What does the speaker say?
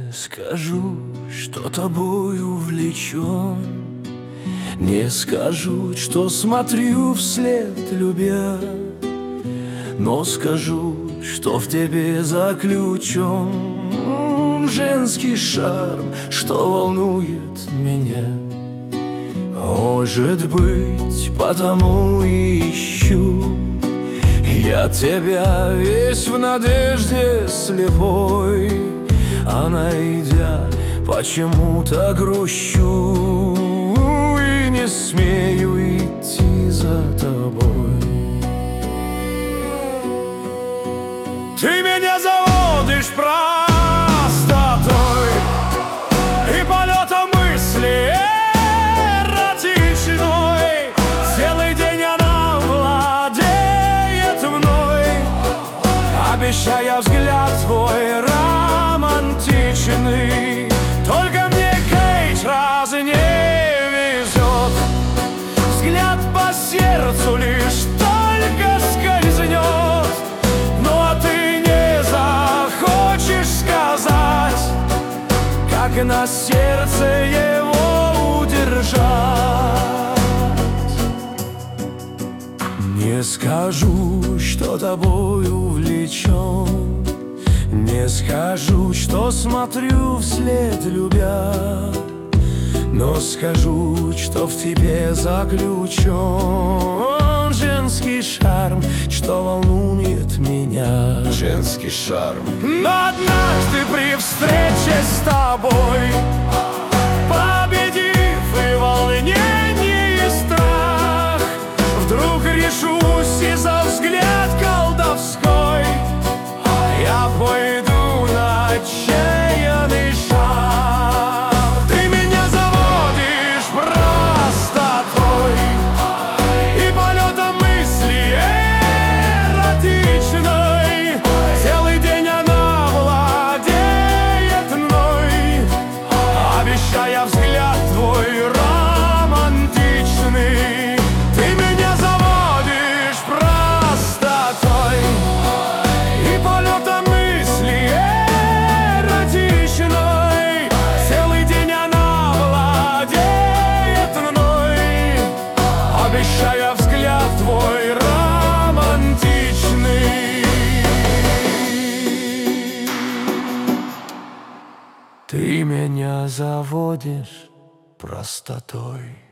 скажу, что тобой увлечен, не скажу, что смотрю вслед, любя, но скажу, что в тебе заключен женский шарм, что волнует меня. Может быть, потому и ищу я тебя весь в надежде слепой, а найдя, почему-то грущу и не смею идти за тобой. Ты меня заводишь простотой и полетом мысли эротичной. Целый день она владеет мной, обещая взгляд твой романтичный. Только мне, Кейт, раз не везет, взгляд по сердцу лишь только скользнет. Ну а ты не захочешь сказать, как на сердце его удержать. Не скажу, что тобой увлечен, не скажу, что смотрю вслед, любя, но скажу, что в тебе заключен женский шарм, что волнует меня. Женский шарм. Но однажды при встрече с тобой, победив и волнение, и страх, вдруг решусь и за взгляд колдовской я пойду на отчаянный шаг. Ты меня заводишь простотой и полетом мысли эротичной. Целый день она владеет мной, обещая взгляд твой романтичный. Ты меня заводишь простотой и полетом мысли эротичной. Целый день она владеет мной, обещая взгляд твой романтичный. Ты меня заводишь простотой.